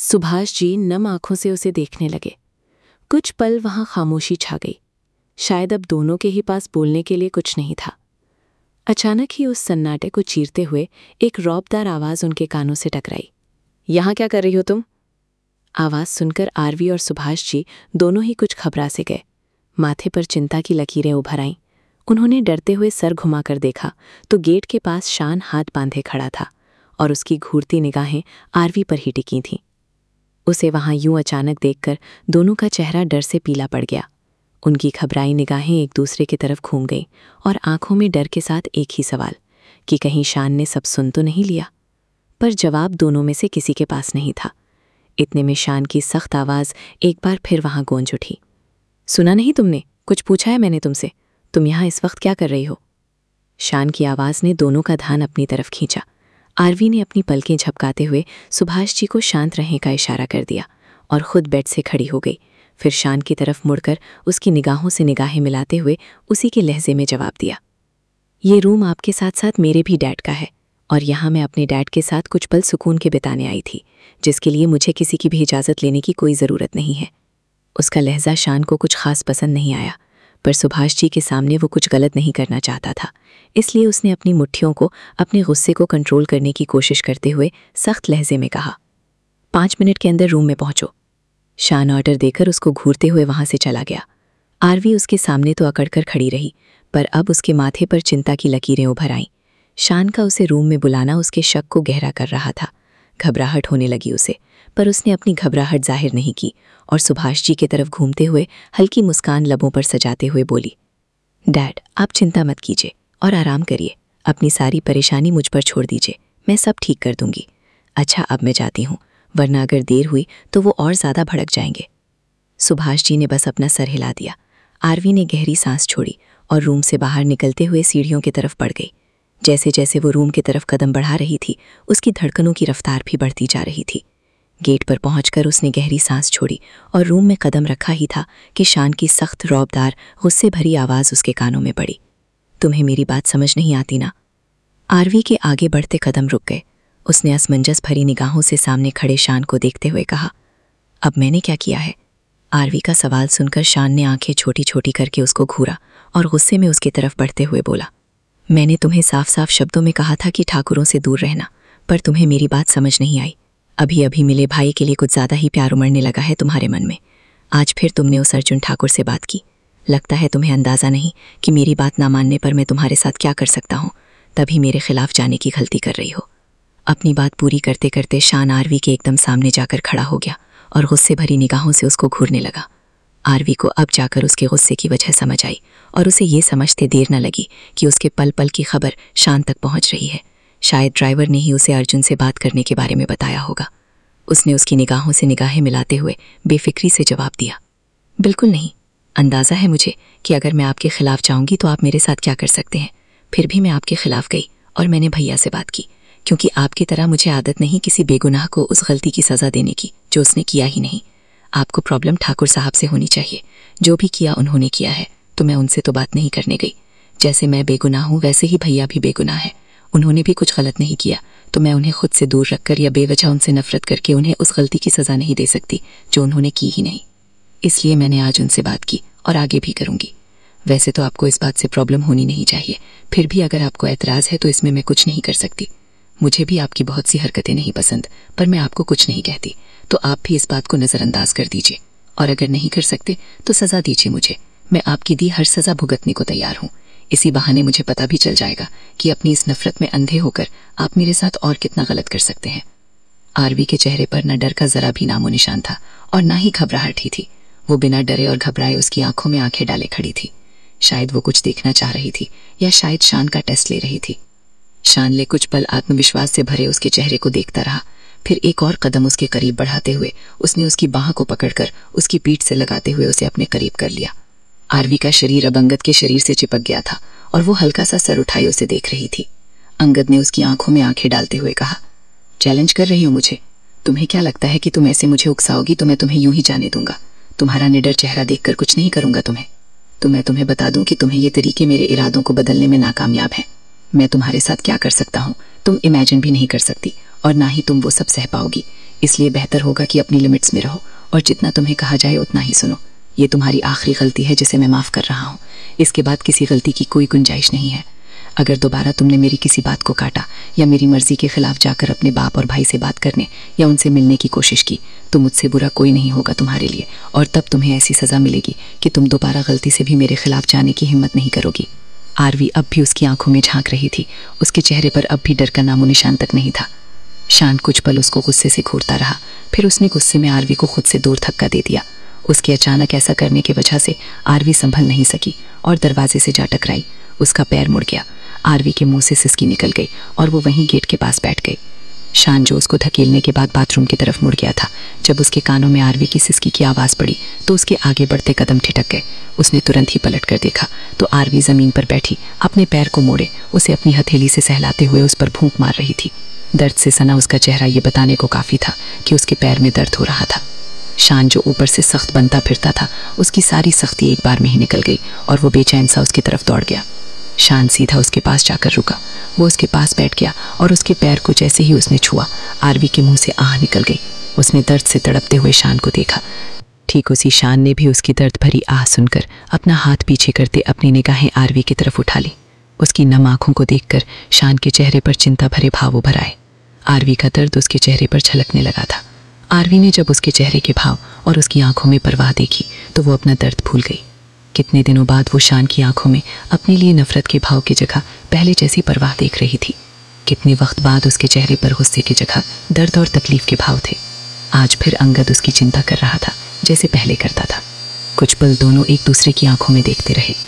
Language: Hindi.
सुभाष जी नम आंखों से उसे देखने लगे। कुछ पल वहां खामोशी छा गई। शायद अब दोनों के ही पास बोलने के लिए कुछ नहीं था। अचानक ही उस सन्नाटे को चीरते हुए एक रौबदार आवाज उनके कानों से टकराई। यहाँ क्या कर रही हो तुम? आवाज सुनकर आरवी और सुभाष जी दोनों ही कुछ घबरा से गए। माथे पर चिंता की लकीरें उभर आईं। उन्होंने डरते हुए सर घुमाकर देखा तो गेट के पास शान हाथ बांधे खड़ा था और उसकी घूरती निगाहें आरवी पर ही टिकी थीं। उसे वहां यूं अचानक देखकर दोनों का चेहरा डर से पीला पड़ गया। उनकी घबराई निगाहें एक दूसरे की तरफ घूम गईं और आंखों में डर के साथ एक ही सवाल कि कहीं शान ने सब सुन तो नहीं लिया। पर जवाब दोनों में से किसी के पास नहीं था। इतने में शान की सख्त आवाज़ एक बार फिर वहां गूंज उठी। सुना नहीं तुमने? कुछ पूछा है मैंने तुमसे? तुम यहाँ इस वक्त क्या कर रही हो? शान की आवाज़ ने दोनों का ध्यान अपनी तरफ खींचा। आरवी ने अपनी पलकें झपकाते हुए सुभाष जी को शांत रहने का इशारा कर दिया और खुद बेड से खड़ी हो गई। फिर शान की तरफ मुड़कर उसकी निगाहों से निगाहें मिलाते हुए उसी के लहजे में जवाब दिया, ये रूम आपके साथ साथ मेरे भी डैड का है और यहाँ मैं अपने डैड के साथ कुछ पल सुकून के बिताने आई थी, जिसके लिए मुझे किसी की भी इजाज़त लेने की कोई ज़रूरत नहीं है। उसका लहजा शान को कुछ खास पसंद नहीं आया, पर सुभाष जी के सामने वो कुछ गलत नहीं करना चाहता था, इसलिए उसने अपनी मुट्ठियों को अपने गुस्से को कंट्रोल करने की कोशिश करते हुए सख्त लहजे में कहा, 5 मिनट के अंदर रूम में पहुंचो। शान ऑर्डर देकर उसको घूरते हुए वहां से चला गया। आरवी उसके सामने तो अकड़कर खड़ी रही, पर अब उसके माथे पर चिंता की लकीरें उभर आईं। शान का उसे रूम में बुलाना उसके शक को गहरा कर रहा था। घबराहट होने लगी उसे, पर उसने अपनी घबराहट जाहिर नहीं की और सुभाष जी की तरफ घूमते हुए हल्की मुस्कान लबों पर सजाते हुए बोली, डैड आप चिंता मत कीजिए और आराम करिए। अपनी सारी परेशानी मुझ पर छोड़ दीजिए, मैं सब ठीक कर दूंगी। अच्छा अब मैं जाती हूँ, वरना अगर देर हुई तो वो और ज़्यादा भड़क जाएंगे। सुभाष जी ने बस अपना सर हिला दिया। आरवी ने गहरी सांस छोड़ी और रूम से बाहर निकलते हुए सीढ़ियों की तरफ बढ़ गई। जैसे जैसे वो रूम की तरफ कदम बढ़ा रही थी, उसकी धड़कनों की रफ्तार भी बढ़ती जा रही थी। गेट पर पहुंचकर उसने गहरी सांस छोड़ी और रूम में कदम रखा ही था कि शान की सख्त रौबदार गुस्से भरी आवाज़ उसके कानों में पड़ी, तुम्हें मेरी बात समझ नहीं आती ना? आरवी के आगे बढ़ते कदम रुक गए। उसने असमंजस भरी निगाहों से सामने खड़े शान को देखते हुए कहा, अब मैंने क्या किया है? आरवी का सवाल सुनकर शान ने आंखें छोटी छोटी करके उसको घूरा और गुस्से में उसकी तरफ बढ़ते हुए बोला, मैंने तुम्हें साफ साफ शब्दों में कहा था कि ठाकुरों से दूर रहना, पर तुम्हें मेरी बात समझ नहीं आई। अभी अभी मिले भाई के लिए कुछ ज़्यादा ही प्यार उमड़ने लगा है तुम्हारे मन में। आज फिर तुमने उस अर्जुन ठाकुर से बात की। लगता है तुम्हें अंदाज़ा नहीं कि मेरी बात ना मानने पर मैं तुम्हारे साथ क्या कर सकता हूँ, तभी मेरे खिलाफ जाने की गलती कर रही हो। अपनी बात पूरी करते करते शान आरवी के एकदम सामने जाकर खड़ा हो गया और गुस्से भरी निगाहों से उसको घूरने लगा। आरवी को अब जाकर उसके गुस्से की वजह समझ आई और उसे ये समझते देर न लगी कि उसके पल पल की खबर शान तक पहुंच रही है। शायद ड्राइवर ने ही उसे अर्जुन से बात करने के बारे में बताया होगा। उसने उसकी निगाहों से निगाहें मिलाते हुए बेफिक्री से जवाब दिया, बिल्कुल नहीं। अंदाज़ा है मुझे कि अगर मैं आपके खिलाफ जाऊंगी तो आप मेरे साथ क्या कर सकते हैं। फिर भी मैं आपके खिलाफ गई और मैंने भैया से बात की, क्योंकि आपकी तरह मुझे आदत नहीं किसी बेगुनाह को उस गलती की सज़ा देने की जो उसने किया ही नहीं। आपको प्रॉब्लम ठाकुर साहब से होनी चाहिए। जो भी किया उन्होंने किया है, तो मैं उनसे तो बात नहीं करने गई। जैसे मैं बेगुनाह हूँ वैसे ही भैया भी बेगुनाह है। उन्होंने भी कुछ गलत नहीं किया, तो मैं उन्हें खुद से दूर रखकर या बेवजह उनसे नफरत करके उन्हें उस गलती की सज़ा नहीं दे सकती जो उन्होंने की ही नहीं। इसलिए मैंने आज उनसे बात की और आगे भी करूँगी। वैसे तो आपको इस बात से प्रॉब्लम होनी नहीं चाहिए, फिर भी अगर आपको एतराज़ है तो इसमें मैं कुछ नहीं कर सकती। मुझे भी आपकी बहुत सी हरकतें नहीं पसंद, पर मैं आपको कुछ नहीं कहती, तो आप भी इस बात को नज़रअंदाज कर दीजिए और अगर नहीं कर सकते तो सज़ा दीजिए मुझे। मैं आपकी दी हर सज़ा भुगतने को तैयार हूँ। इसी बहाने मुझे पता भी चल जाएगा कि अपनी इस नफरत में अंधे होकर आप मेरे साथ और कितना गलत कर सकते हैं। आरवी के चेहरे पर न डर का जरा भी नामो निशान था और ना ही घबराहट ही थी। वो बिना डरे और घबराए उसकी आंखों में आंखें डाले खड़ी थी। शायद वो कुछ देखना चाह रही थी या शायद शान का टेस्ट ले रही थी। शान ले कुछ पल आत्मविश्वास से भरे उसके चेहरे को देखता रहा, फिर एक और कदम उसके करीब बढ़ाते हुए उसने उसकी बाह को पकड़कर उसकी पीठ से लगाते हुए उसे अपने करीब कर लिया। आरवी का शरीर अब अंगद के शरीर से चिपक गया था और वो हल्का सा सर उठाए उसे देख रही थी। अंगद ने उसकी आंखों में आंखें डालते हुए कहा, चैलेंज कर रही हो मुझे? तुम्हें क्या लगता है कि तुम ऐसे मुझे उकसाओगी तो मैं तुम्हें यूं ही जाने दूंगा? तुम्हारा निडर चेहरा देखकर कुछ नहीं करूंगा तुम्हें। तो मैं तुम्हें बता दूं कि तुम्हें ये तरीके मेरे इरादों को बदलने में नाकामयाब हैं। मैं तुम्हारे साथ क्या कर सकता हूँ तुम इमेजिन भी नहीं कर सकती, और ना ही तुम वो सब सह पाओगी। इसलिए बेहतर होगा कि अपनी लिमिट्स में रहो और जितना तुम्हें कहा जाए उतना ही सुनो। ये तुम्हारी आखिरी गलती है जिसे मैं माफ़ कर रहा हूँ। इसके बाद किसी गलती की कोई गुंजाइश नहीं है। अगर दोबारा तुमने मेरी किसी बात को काटा या मेरी मर्जी के खिलाफ जाकर अपने बाप और भाई से बात करने या उनसे मिलने की कोशिश की तो मुझसे बुरा कोई नहीं होगा तुम्हारे लिए, और तब तुम्हें ऐसी सज़ा मिलेगी कि तुम दोबारा गलती से भी मेरे खिलाफ जाने की हिम्मत नहीं करोगी। आरवी अब भी उसकी आंखों में झांक रही थी। उसके चेहरे पर अब भी डर का नामो निशान तक नहीं था। शान कुछ पल उसको गुस्से से घूरता रहा, फिर उसने गुस्से में आरवी को खुद से दूर धक्का दे दिया। उसके अचानक ऐसा करने की वजह से आरवी संभल नहीं सकी और दरवाजे से जा टकराई। उसका पैर मुड़ गया, आरवी के मुंह से सिसकी निकल गई और वो वहीं गेट के पास बैठ गई। शान जो उसको धकेलने के बाद बाथरूम की तरफ मुड़ गया था, जब उसके कानों में आरवी की सिसकी की आवाज़ पड़ी तो उसके आगे बढ़ते कदम ठिठक गए। उसने तुरंत ही पलट कर देखा तो आरवी ज़मीन पर बैठी अपने पैर को मोड़े उसे अपनी हथेली से सहलाते हुए उस पर फूंक मार रही थी। दर्द से सना उसका चेहरा ये बताने को काफ़ी था कि उसके पैर में दर्द हो रहा था। शान जो ऊपर से सख्त बनता फिरता था, उसकी सारी सख्ती एक बार में ही निकल गई और वो बेचैन सा उसकी तरफ दौड़ गया। शान सीधा उसके पास जाकर रुका। वो उसके पास बैठ गया और उसके पैर को जैसे ही उसने छुआ, आरवी के मुंह से आह निकल गई। उसने दर्द से तड़पते हुए शान को देखा। ठीक उसी शान ने भी उसकी दर्द भरी आह सुनकर अपना हाथ पीछे करते अपनी निगाहें आरवी की तरफ उठा ली। उसकी नम आंखों को देखकर शान के चेहरे पर चिंता भरे भाव उभर आए। आरवी का दर्द उसके चेहरे पर छलकने लगा था। आरवी ने जब उसके चेहरे के भाव और उसकी आंखों में परवाह देखी तो वो अपना दर्द भूल गई। कितने दिनों बाद वो शान की आंखों में अपने लिए नफरत के भाव की जगह पहले जैसी परवाह देख रही थी। कितने वक्त बाद उसके चेहरे पर गुस्से की जगह दर्द और तकलीफ के भाव थे। आज फिर अंगद उसकी चिंता कर रहा था जैसे पहले करता था। कुछ पल दोनों एक दूसरे की आंखों में देखते रहे।